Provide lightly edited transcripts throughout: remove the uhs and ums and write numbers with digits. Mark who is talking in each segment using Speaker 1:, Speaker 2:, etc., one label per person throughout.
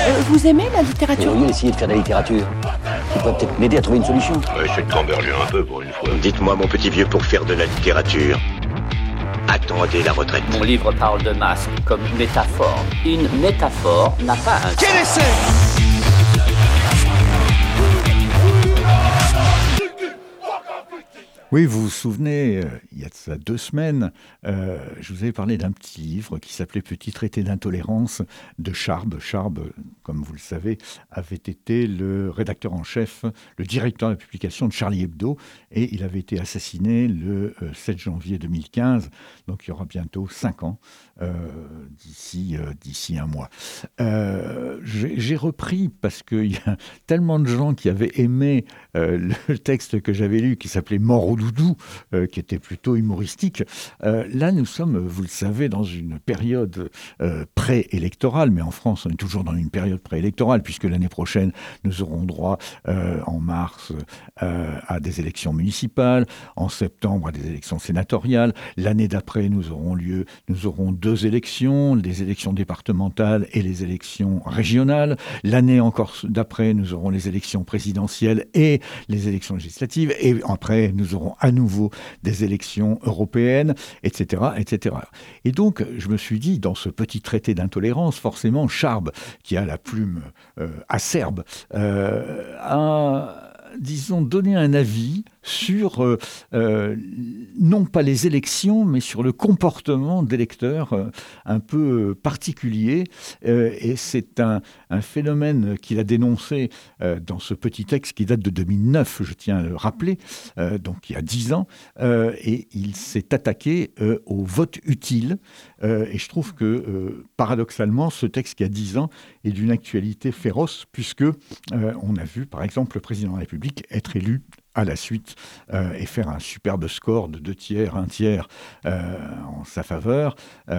Speaker 1: Vous aimez la littérature?
Speaker 2: Vous pourriez essayer de faire de la littérature. Ça pourrait peut-être m'aider à trouver une solution.
Speaker 3: Essayez de camberger un peu pour une fois.
Speaker 4: Dites-moi, mon petit vieux, pour faire de la littérature, attendez la retraite.
Speaker 5: Mon livre parle de masque comme métaphore. Une métaphore n'a pas un...
Speaker 6: Quel essai?
Speaker 7: Oui, vous vous souvenez, il y a de ça 2 semaines, je vous avais parlé d'un petit livre qui s'appelait Petit traité d'intolérance de Charb. Charb, comme vous le savez, avait été le rédacteur en chef, le directeur de la publication de Charlie Hebdo, et il avait été assassiné le 7 janvier 2015, donc il y aura bientôt 5 ans, d'ici un mois. J'ai repris, parce qu'il y a tellement de gens qui avaient aimé le texte que j'avais lu, qui s'appelait Mort au doudou, qui était plutôt humoristique. Là, nous sommes, vous le savez, dans une période préélectorale, mais en France, on est toujours dans une période préélectorale, puisque l'année prochaine, nous aurons droit, en mars, à des élections municipales, en septembre, à des élections sénatoriales. L'année d'après, nous aurons 2 élections, les élections départementales et les élections régionales. L'année encore d'après, nous aurons les élections présidentielles et les élections législatives. Et après, nous aurons à nouveau des élections européennes, etc., etc. Et donc, je me suis dit, dans ce petit traité d'intolérance, forcément, Charb, qui a la plume acerbe, a, disons, donné un avis sur, non pas les élections, mais sur le comportement d'électeurs un peu particulier. Et c'est un phénomène qu'il a dénoncé dans ce petit texte qui date de 2009, je tiens à le rappeler, donc il y a 10 ans, et il s'est attaqué au vote utile. Et je trouve que, paradoxalement, ce texte qui a 10 ans est d'une actualité féroce, puisque on a vu, par exemple, le président de la République être élu à la suite et faire un superbe score de 2 tiers, 1 tiers en sa faveur,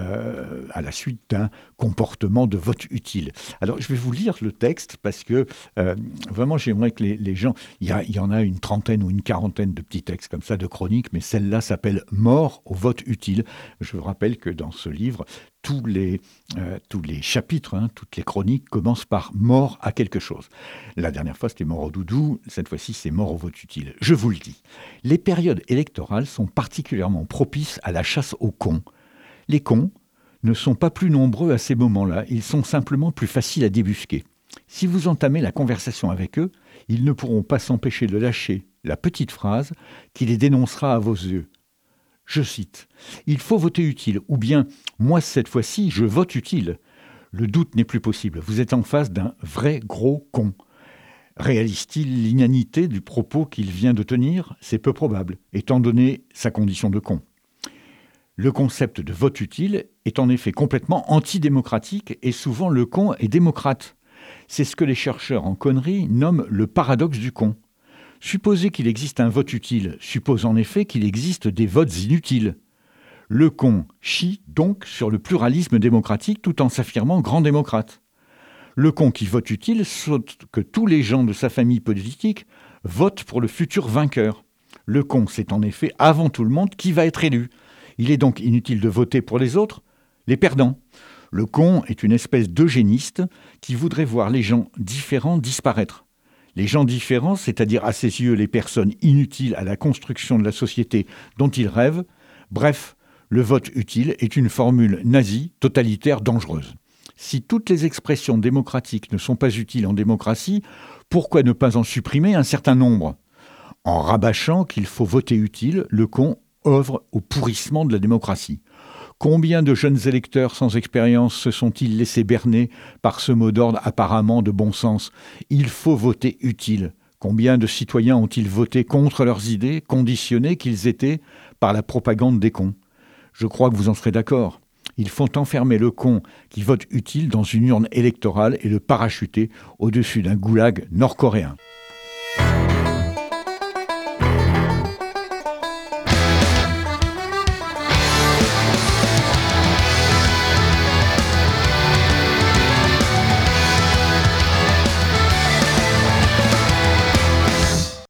Speaker 7: à la suite d'un comportement de vote utile. Alors, je vais vous lire le texte parce que vraiment, j'aimerais que les gens... Il y en a une 30aine ou une 40aine de petits textes comme ça, de chroniques, mais celle-là s'appelle « Mort au vote utile ». Je vous rappelle que dans ce livre, tous les chapitres, toutes les chroniques commencent par « mort à quelque chose ». La dernière fois, c'était « mort au doudou », cette fois-ci, c'est « mort au vote utile ». Je vous le dis, les périodes électorales sont particulièrement propices à la chasse aux cons. Les cons ne sont pas plus nombreux à ces moments-là, ils sont simplement plus faciles à débusquer. Si vous entamez la conversation avec eux, ils ne pourront pas s'empêcher de lâcher la petite phrase qui les dénoncera à vos yeux. Je cite, « Il faut voter utile » ou bien « Moi, cette fois-ci, je vote utile ». Le doute n'est plus possible. Vous êtes en face d'un vrai gros con. Réalise-t-il l'inanité du propos qu'il vient de tenir ? C'est peu probable, étant donné sa condition de con. Le concept de vote utile est en effet complètement antidémocratique et souvent le con est démocrate. C'est ce que les chercheurs en conneries nomment le paradoxe du con. Supposer qu'il existe un vote utile suppose en effet qu'il existe des votes inutiles. Le con chie donc sur le pluralisme démocratique tout en s'affirmant grand démocrate. Le con qui vote utile saute que tous les gens de sa famille politique votent pour le futur vainqueur. Le con sait en effet avant tout le monde qui va être élu. Il est donc inutile de voter pour les autres, les perdants. Le con est une espèce d'eugéniste qui voudrait voir les gens différents disparaître. Les gens différents, c'est-à-dire à ses yeux les personnes inutiles à la construction de la société dont il rêve. Bref, le vote utile est une formule nazie, totalitaire, dangereuse. Si toutes les expressions démocratiques ne sont pas utiles en démocratie, pourquoi ne pas en supprimer un certain nombre ? En rabâchant qu'il faut voter utile, le con œuvre au pourrissement de la démocratie. Combien de jeunes électeurs sans expérience se sont-ils laissés berner par ce mot d'ordre apparemment de bon sens ? Il faut voter utile. Combien de citoyens ont-ils voté contre leurs idées, conditionnés qu'ils étaient par la propagande des cons ? Je crois que vous en serez d'accord. Il faut enfermer le con qui vote utile dans une urne électorale et le parachuter au-dessus d'un goulag nord-coréen.